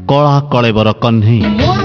कला कलेबर कन्हई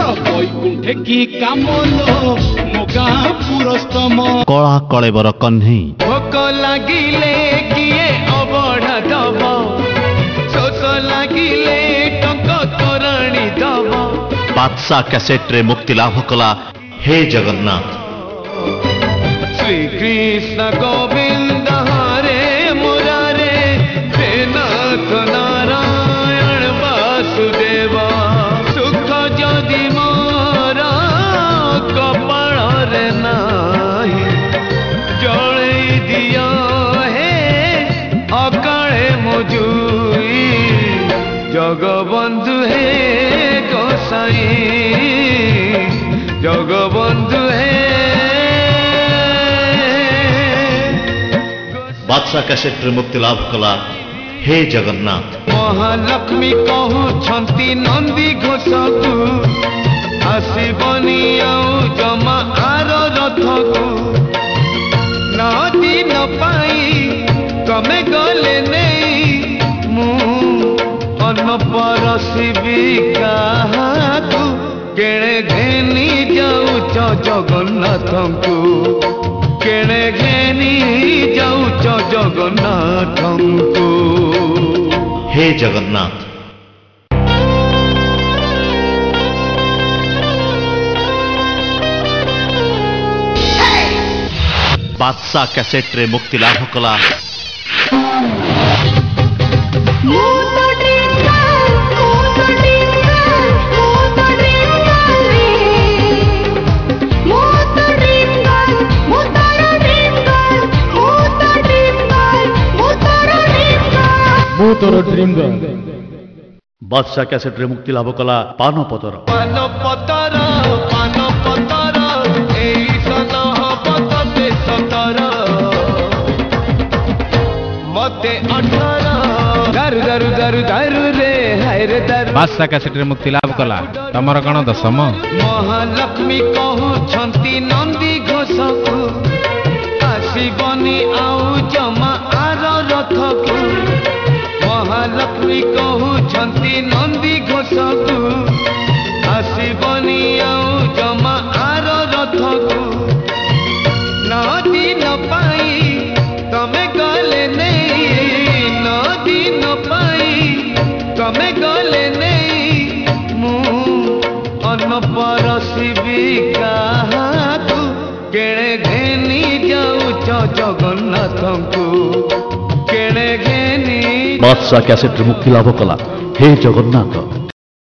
कला कलेबर कन्हई भोक लागिले किए अबढ़ा दब शोष लागिले टंक तोरणी दब बादशाह कैसेट रे मुक्ति लाभ कला हे जगन्नाथ श्री कृष्ण गोविंद हरे मुरारे हे नाथ नारायण वासुदेव सुख जदि मोर कपाल रे नाही जळै दिया हे अकाळे मुजुई जगबंधु हे गोसाई जगबंधु हे बादशाह कैसेट रे मुक्ति लाभ कला हे जगन्नाथ महालक्ष्मी कहूछंती नंदी घोषकु आसबनी आउ जमा आर रथकु नदी न पाई कमे गले नहीं मु अन्न परसिबी काहाकु केणे घेनी जाउछ जगन्नाथंकु केणे घेनी जाउछ जगन्नाथंकु हे जगन्नाथ बादशाह कैसेट रे मुक्ति लाभ कला बादशाह कैसेट रे मुक्ति लाभ कला पान पतर मते 18 बादशाह कैसेट रे मुक्ति लाभ कला तमर कण दशम महालक्ष्मी कहूछंती नंदी घोषकु आसबनी आउ जमा आर रथकु महालक्ष्मी कहूछंती नंदी घोषकु आसबनी आउ जमा आर रथकु नदी न पाई तमे गले नहीं नदी न पाई तमे गले नहीं मु अन्न परसिबी काहाकु केणे घेनी जाउछ जगन्नाथंकु केणे घेनी बादशाह कैसेट रे मुक्ति लाभ कला हे जगन्नाथ